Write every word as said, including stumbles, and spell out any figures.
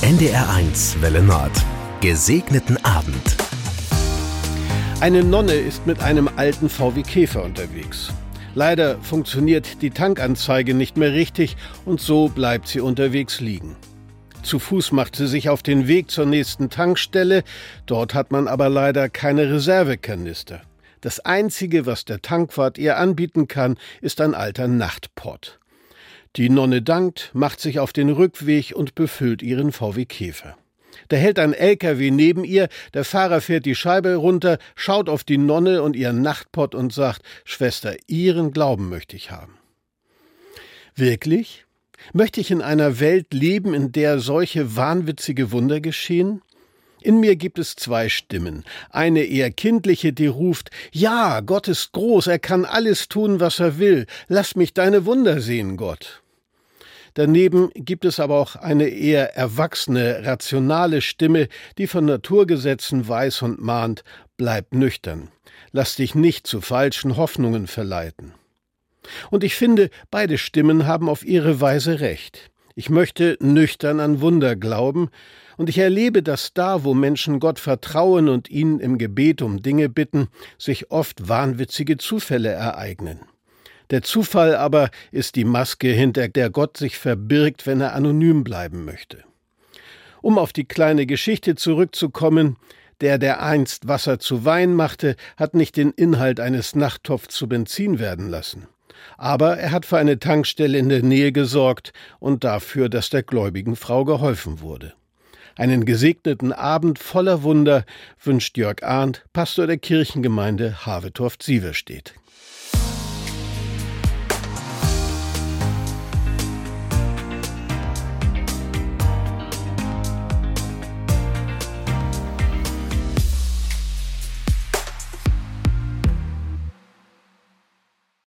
N D R eins Welle Nord. Gesegneten Abend. Eine Nonne ist mit einem alten V W Käfer unterwegs. Leider funktioniert die Tankanzeige nicht mehr richtig und so bleibt sie unterwegs liegen. Zu Fuß macht sie sich auf den Weg zur nächsten Tankstelle, dort hat man aber leider keine Reservekanister. Das Einzige, was der Tankwart ihr anbieten kann, ist ein alter Nachtpott. Die Nonne dankt, macht sich auf den Rückweg und befüllt ihren V W Käfer. Da hält ein L K W neben ihr, der Fahrer fährt die Scheibe runter, schaut auf die Nonne und ihren Nachtpott und sagt: »Schwester, Ihren Glauben möchte ich haben.« Wirklich? Möchte ich in einer Welt leben, in der solche wahnwitzige Wunder geschehen? In mir gibt es zwei Stimmen. Eine eher kindliche, die ruft: »Ja, Gott ist groß, er kann alles tun, was er will. Lass mich deine Wunder sehen, Gott.« Daneben gibt es aber auch eine eher erwachsene, rationale Stimme, die von Naturgesetzen weiß und mahnt: »Bleib nüchtern. Lass dich nicht zu falschen Hoffnungen verleiten.« Und ich finde, beide Stimmen haben auf ihre Weise recht. Ich möchte nüchtern an Wunder glauben, und ich erlebe, dass da, wo Menschen Gott vertrauen und ihn im Gebet um Dinge bitten, sich oft wahnwitzige Zufälle ereignen. Der Zufall aber ist die Maske, hinter der Gott sich verbirgt, wenn er anonym bleiben möchte. Um auf die kleine Geschichte zurückzukommen: Der, der einst Wasser zu Wein machte, hat nicht den Inhalt eines Nachttopfs zu Benzin werden lassen. Aber er hat für eine Tankstelle in der Nähe gesorgt und dafür, dass der gläubigen Frau geholfen wurde. Einen gesegneten Abend voller Wunder wünscht Jörg Arndt, Pastor der Kirchengemeinde Havetorf-Sieverstedt.